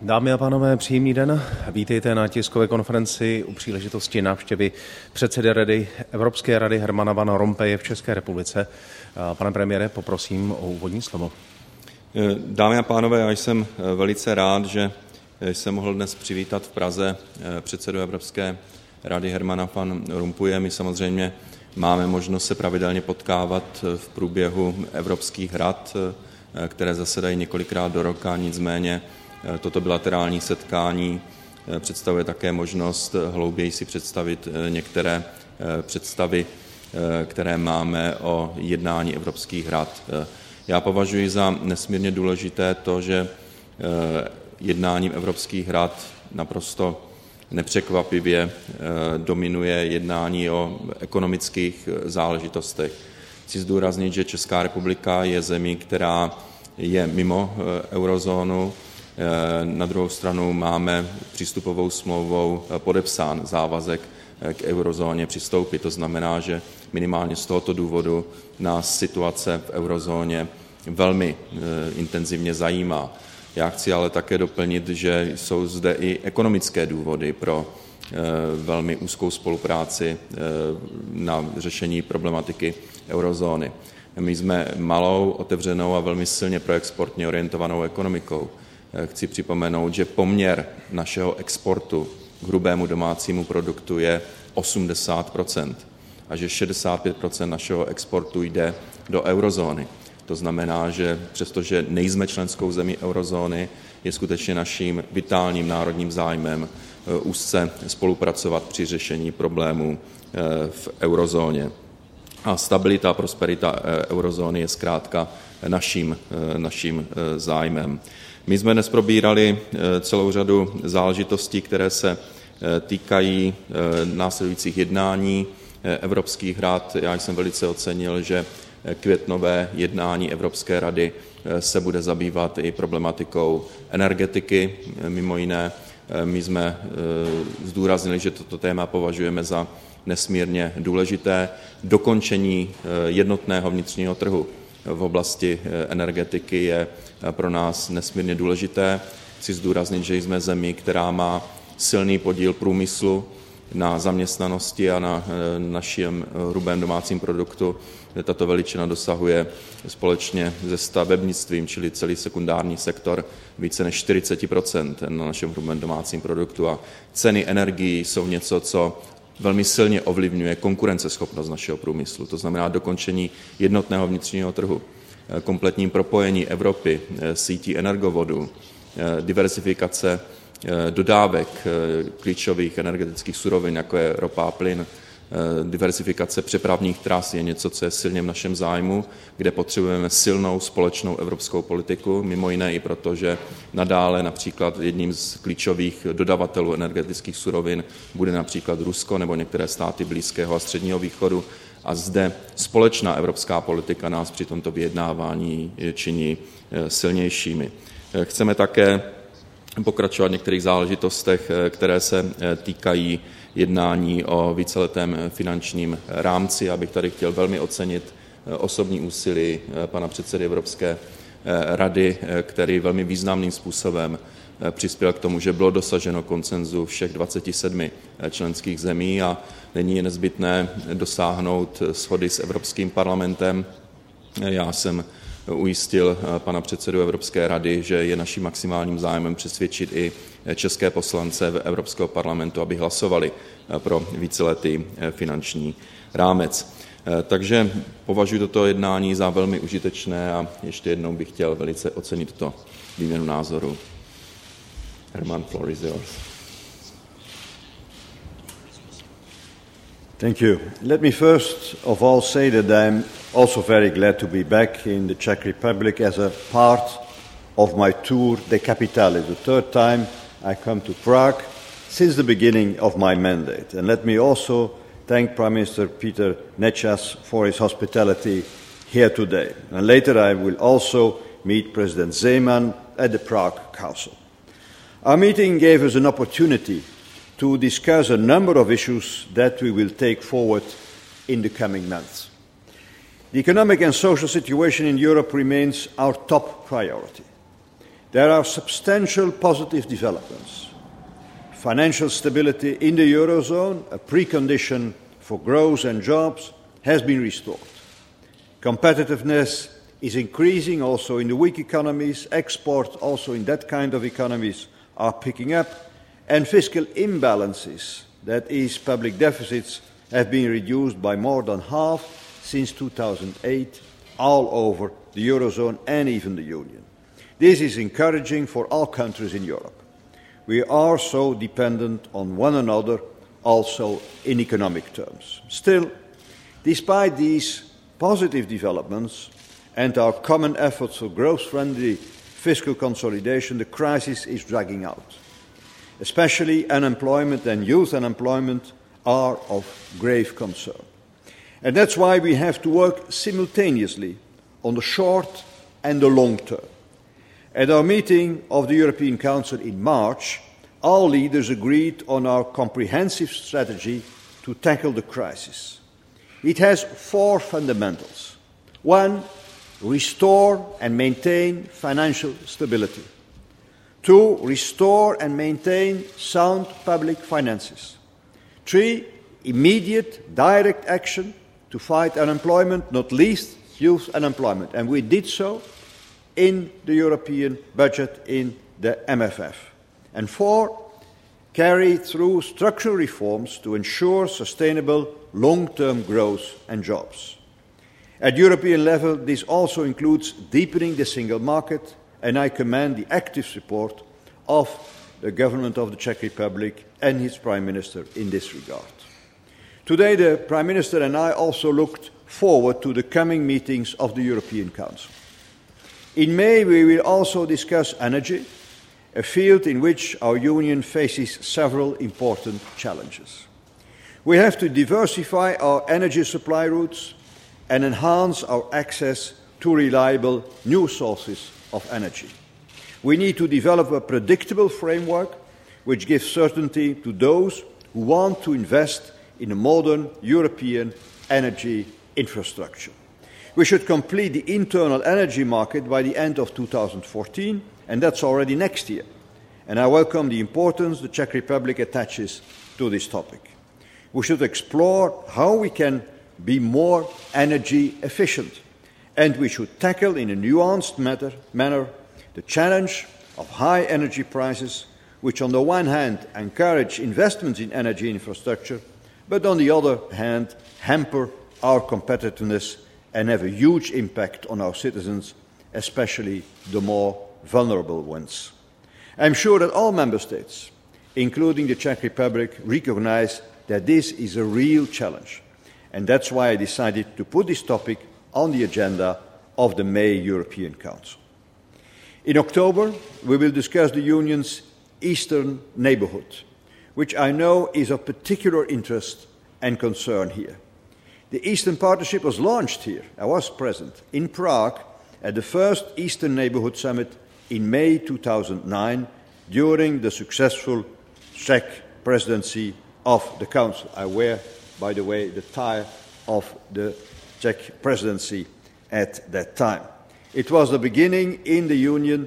Dámy a pánové, příjemný den. Vítejte na tiskové konferenci u příležitosti návštěvy předsedy Rady, Evropské rady Hermana Van Rompuye v České republice. Pane premiére, poprosím o úvodní slovo. Dámy a pánové, já jsem velice rád, že jsem mohl dnes přivítat v Praze předsedu Evropské rady Hermana Van Rompuye. My samozřejmě máme možnost se pravidelně potkávat v průběhu evropských rad, které zasedají několikrát do roka, nicméně toto bilaterální setkání představuje také možnost hlouběji si představit některé představy, které máme o jednání evropských rad. Já považuji za nesmírně důležité to, že jednáním evropských rad naprosto nepřekvapivě dominuje jednání o ekonomických záležitostech. Chci zdůraznit, že Česká republika je zemí, která je mimo eurozónu. Na druhou stranu máme přístupovou smlouvou podepsán závazek k eurozóně přistoupit. To znamená, že minimálně z tohoto důvodu nás situace v eurozóně velmi intenzivně zajímá. Já chci ale také doplnit, že jsou zde i ekonomické důvody pro velmi úzkou spolupráci na řešení problematiky eurozóny. My jsme malou, otevřenou a velmi silně proexportně orientovanou ekonomikou. Chci připomenout, že poměr našeho exportu k hrubému domácímu produktu je 80% a že 65% našeho exportu jde do eurozóny. To znamená, že přestože nejsme členskou zemí eurozóny, je skutečně naším vitálním národním zájmem úzce spolupracovat při řešení problémů v eurozóně. A stabilita a prosperita eurozóny je zkrátka naším zájmem. My jsme dnes probírali celou řadu záležitostí, které se týkají následujících jednání evropských rad. Já jsem velice ocenil, že květnové jednání Evropské rady se bude zabývat i problematikou energetiky. Mimo jiné, my jsme zdůraznili, že toto téma považujeme za nesmírně důležité. Dokončení jednotného vnitřního trhu v oblasti energetiky je pro nás nesmírně důležité. Chci zdůraznit, že jsme zemí, která má silný podíl průmyslu na zaměstnanosti a na našem hrubém domácím produktu. Tato veličina dosahuje společně se stavebnictvím, čili celý sekundární sektor, více než 40% na našem hrubém domácím produktu. A ceny energií jsou něco, co velmi silně ovlivňuje konkurenceschopnost našeho průmyslu. To znamená dokončení jednotného vnitřního trhu, kompletním propojení Evropy, sítí energovodů, diversifikace dodávek klíčových energetických surovin, jako je ropa a plyn, diversifikace přepravních tras je něco, co je silně v našem zájmu, kde potřebujeme silnou společnou evropskou politiku, mimo jiné i proto, že nadále například jedním z klíčových dodavatelů energetických surovin bude například Rusko nebo některé státy Blízkého a Středního východu a zde společná evropská politika nás při tomto vyjednávání činí silnějšími. Chceme také pokračovat v některých záležitostech, které se týkají jednání o víceletém finančním rámci. Já bych tady chtěl velmi ocenit osobní úsilí pana předsedy Evropské rady, který velmi významným způsobem přispěl k tomu, že bylo dosaženo konsenzu všech 27 členských zemí a nyní je nezbytné dosáhnout shody s Evropským parlamentem. Já jsem ujistil pana předsedu Evropské rady, že je naším maximálním zájmem přesvědčit i české poslance Evropského parlamentu, aby hlasovali pro víceletý finanční rámec. Takže považuji toto jednání za velmi užitečné a ještě jednou bych chtěl velice ocenit to výměnu názoru. Herman, floor is yours. Thank you. Let me first of all say that I'm also very glad to be back in the Czech Republic as a part of my tour de capitale, the third time I come to Prague since the beginning of my mandate. And let me also thank Prime Minister Peter Nečas for his hospitality here today. And later I will also meet President Zeman at the Prague Council. Our meeting gave us an opportunity to discuss a number of issues that we will take forward in the coming months. The economic and social situation in Europe remains our top priority. There are substantial positive developments. Financial stability in the Eurozone, a precondition for growth and jobs, has been restored. Competitiveness is increasing also in the weak economies. Exports also in that kind of economies are picking up. And fiscal imbalances, that is, public deficits, have been reduced by more than half since 2008 all over the Eurozone and even the Union. This is encouraging for all countries in Europe. We are so dependent on one another also in economic terms. Still, despite these positive developments and our common efforts for growth-friendly fiscal consolidation, the crisis is dragging out. Especially unemployment and youth unemployment are of grave concern. And that's why we have to work simultaneously on the short and the long term. At our meeting of the European Council in March, all leaders agreed on our comprehensive strategy to tackle the crisis. It has 4 fundamentals. 1, restore and maintain financial stability. 2, restore and maintain sound public finances. 3, immediate direct action to fight unemployment, not least youth unemployment. And we did so in the European budget in the MFF. And 4, carry through structural reforms to ensure sustainable long-term growth and jobs. At European level, this also includes deepening the single market, and I commend the active support of the government of the Czech Republic and its Prime Minister in this regard. Today, the Prime Minister and I also looked forward to the coming meetings of the European Council. In May, we will also discuss energy, a field in which our Union faces several important challenges. We have to diversify our energy supply routes and enhance our access to reliable new sources of energy. We need to develop a predictable framework which gives certainty to those who want to invest in a modern European energy infrastructure. We should complete the internal energy market by the end of 2014, and that's already next year. And I welcome the importance the Czech Republic attaches to this topic. We should explore how we can be more energy efficient, and we should tackle in a nuanced manner the challenge of high energy prices, which on the one hand encourage investments in energy infrastructure, but on the other hand hamper our competitiveness and have a huge impact on our citizens, especially the more vulnerable ones. I am sure that all Member States, including the Czech Republic, recognise that this is a real challenge, and that's why I decided to put this topic on the agenda of the May European Council. In October, we will discuss the Union's Eastern neighbourhood, which I know is of particular interest and concern here. The Eastern Partnership was launched here. I was present in Prague at the first Eastern Neighbourhood Summit in May 2009 during the successful Czech presidency of the Council. I wear, by the way, the tie of the Czech presidency at that time. It was the beginning in the Union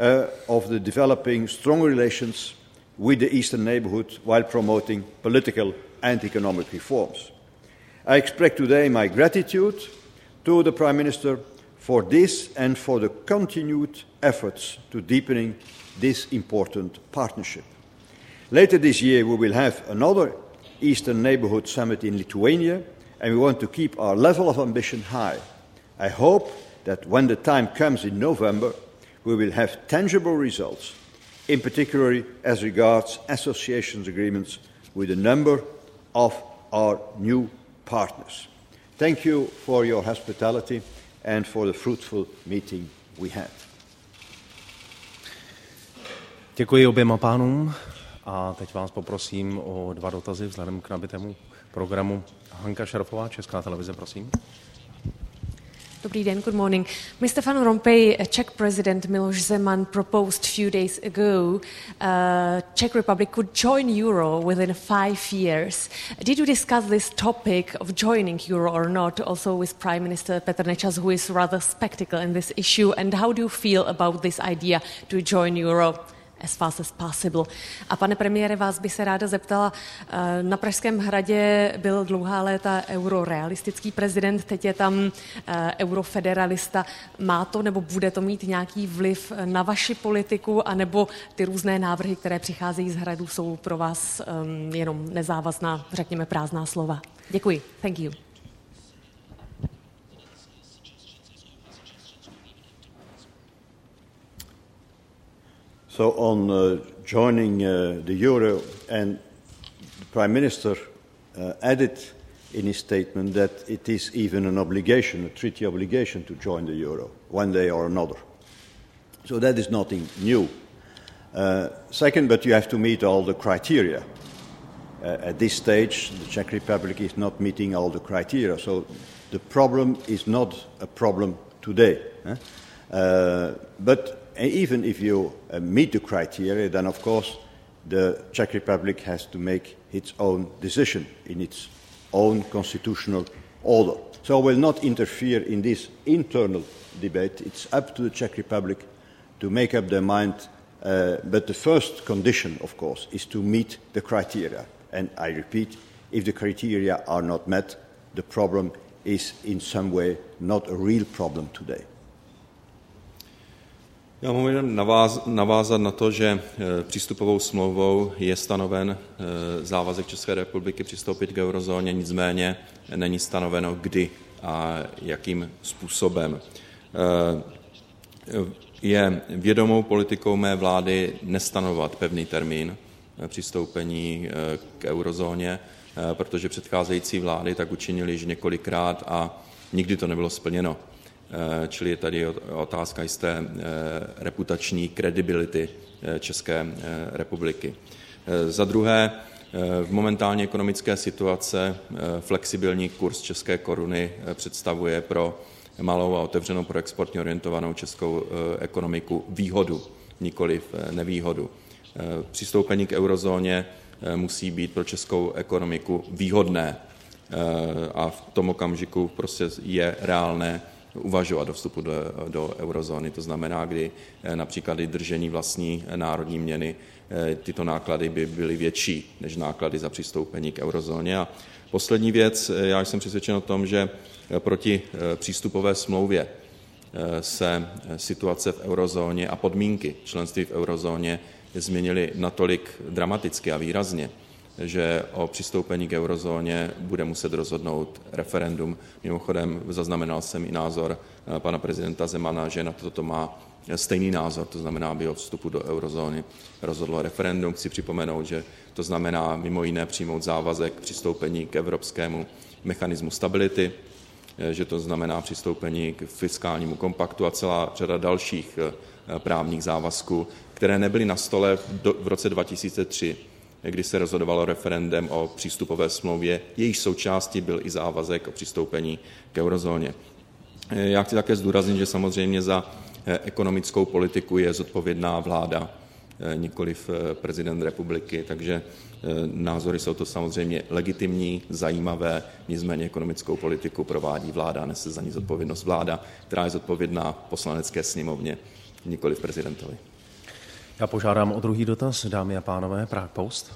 of the developing strong relations with the Eastern neighbourhood while promoting political and economic reforms. I express today my gratitude to the Prime Minister for this and for the continued efforts to deepening this important partnership. Later this year, we will have another Eastern Neighbourhood Summit in Lithuania, and we want to keep our level of ambition high. I hope that when the time comes in November, we will have tangible results, in particular as regards association agreements with a number of our new partners. Thank you for your hospitality and for the fruitful meeting we had. Děkuji oběma pánům a teď vás poprosím o 2 dotazy vzhledem k nabitému programu. Hanka Šarfová, Česká televize, prosím. Dobrý den, good morning. Mr. Van Rompuy, Czech President Miloš Zeman proposed a few days ago Czech Republic could join Euro within 5 years. Did you discuss this topic of joining Euro or not, also with Prime Minister Petr Nečas, who is rather skeptical in this issue, and how do you feel about this idea to join Euro as fast as possible? A pane premiére, vás bych se ráda zeptala, na Pražském hradě byl dlouhá léta eurorealistický prezident, teď je tam eurofederalista. Má to nebo bude to mít nějaký vliv na vaši politiku, anebo ty různé návrhy, které přicházejí z hradu, jsou pro vás jenom nezávazná, řekněme prázdná slova? Děkuji. Thank you. So on joining the euro, and the Prime Minister added in his statement that it is even an obligation, a treaty obligation to join the euro one day or another. So that is nothing new. Second, but you have to meet all the criteria. At this stage, the Czech Republic is not meeting all the criteria, so the problem is not a problem today. But even if you meet the criteria, then of course the Czech Republic has to make its own decision in its own constitutional order. So I will not interfere in this internal debate. It's up to the Czech Republic to make up their mind. But the first condition, of course, is to meet the criteria. And I repeat, if the criteria are not met, the problem is in some way not a real problem today. Já mohu jen navázat na to, že přístupovou smlouvou je stanoven závazek České republiky přistoupit k eurozóně, nicméně není stanoveno kdy a jakým způsobem. Je vědomou politikou mé vlády nestanovat pevný termín přistoupení k eurozóně, protože předcházející vlády tak učinily již několikrát a nikdy to nebylo splněno. Čili je tady otázka jisté reputační kredibility České republiky. Za druhé, v momentální ekonomické situace flexibilní kurz české koruny představuje pro malou a otevřenou pro exportně orientovanou českou ekonomiku výhodu, nikoliv nevýhodu. Přistoupení k eurozóně musí být pro českou ekonomiku výhodné a v tom okamžiku prostě je reálné uvažovat o vstupu do eurozóny. To znamená, kdy například i držení vlastní národní měny, tyto náklady by byly větší než náklady za přistoupení k eurozóně. A poslední věc, já jsem přesvědčen o tom, že proti přístupové smlouvě se situace v eurozóně a podmínky členství v eurozóně změnily natolik dramaticky a výrazně, že o přistoupení k eurozóně bude muset rozhodnout referendum. Mimochodem zaznamenal jsem i názor pana prezidenta Zemana, že na toto má stejný názor, to znamená, aby o vstupu do eurozóny rozhodlo referendum. Chci připomenout, že to znamená mimo jiné přijmout závazek k přistoupení k evropskému mechanismu stability, že to znamená přistoupení k fiskálnímu kompaktu a celá řada dalších právních závazků, které nebyly na stole v roce 2003, kdy se rozhodovalo referendem o přístupové smlouvě, jejíž součástí byl i závazek o přistoupení k eurozóně. Já chci také zdůraznit, že samozřejmě za ekonomickou politiku je zodpovědná vláda, nikoliv prezident republiky, takže názory jsou to samozřejmě legitimní, zajímavé, nicméně ekonomickou politiku provádí vláda, nese za ní zodpovědnost vláda, která je zodpovědná Poslanecké sněmovně, nikoliv prezidentovi. Já požádám o druhý dotaz, dámy a pánové, Prague Post.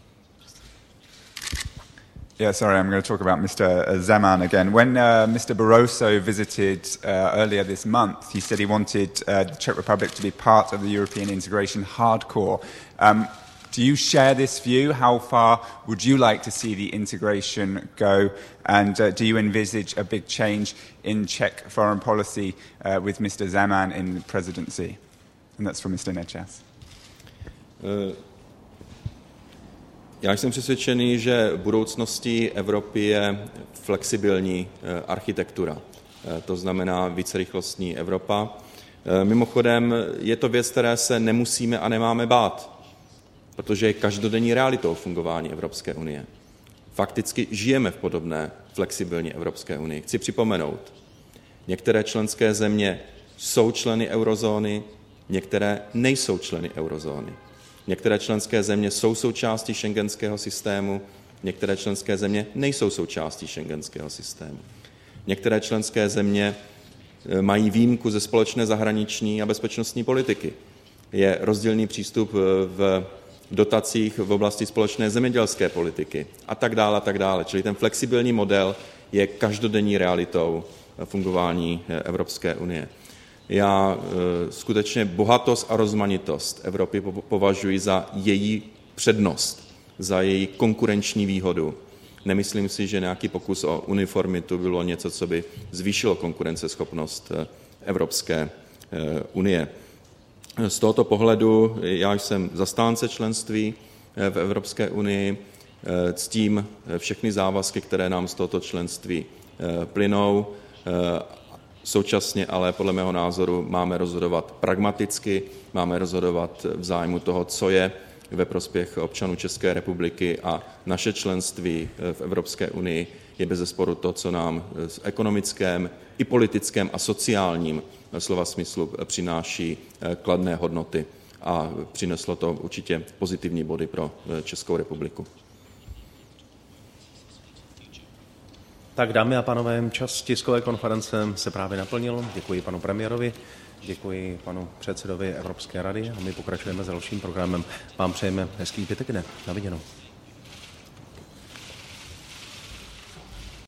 Yeah, sorry, I'm going to talk about Mr. Zeman again. When Mr. Barroso visited earlier this month, he said he wanted the Czech Republic to be part of the European integration hardcore. Do you share this view? How far would you like to see the integration go? And do you envisage a big change in Czech foreign policy with Mr. Zeman in the presidency? And that's from Mr. Nečas. Já jsem přesvědčený, že budoucností Evropy je flexibilní architektura. To znamená vícerychlostní Evropa. Mimochodem je to věc, které se nemusíme a nemáme bát, protože je každodenní realitou fungování Evropské unie. Fakticky žijeme v podobné flexibilní Evropské unii. Chci připomenout, Některé členské země jsou členy eurozóny, některé nejsou členy eurozóny. Některé členské země jsou součástí šengenského systému, některé členské země nejsou součástí šengenského systému. Některé členské země mají výjimku ze společné zahraniční a bezpečnostní politiky. Je rozdílný přístup v dotacích v oblasti společné zemědělské politiky a tak dále, a tak dále. Čili ten flexibilní model je každodenní realitou fungování Evropské unie. Já skutečně bohatost a rozmanitost Evropy považuji za její přednost, za její konkurenční výhodu. Nemyslím si, že nějaký pokus o uniformitu bylo něco, co by zvýšilo konkurenceschopnost Evropské unie. Z tohoto pohledu já jsem zastánce členství v Evropské unii, ctím všechny závazky, které nám z tohoto členství plynou. Současně ale podle mého názoru máme rozhodovat pragmaticky, máme rozhodovat v zájmu toho, co je ve prospěch občanů České republiky, a naše členství v Evropské unii je bezesporu to, co nám v ekonomickém i politickém a sociálním slova smyslu přináší kladné hodnoty, a přineslo to určitě pozitivní body pro Českou republiku. Tak, dámy a pánové, čas tiskové konference se právě naplnil. Děkuji panu premiérovi, děkuji panu předsedovi Evropské rady a my pokračujeme s dalším programem. Vám přejeme hezký zbytek dne. Na viděnou.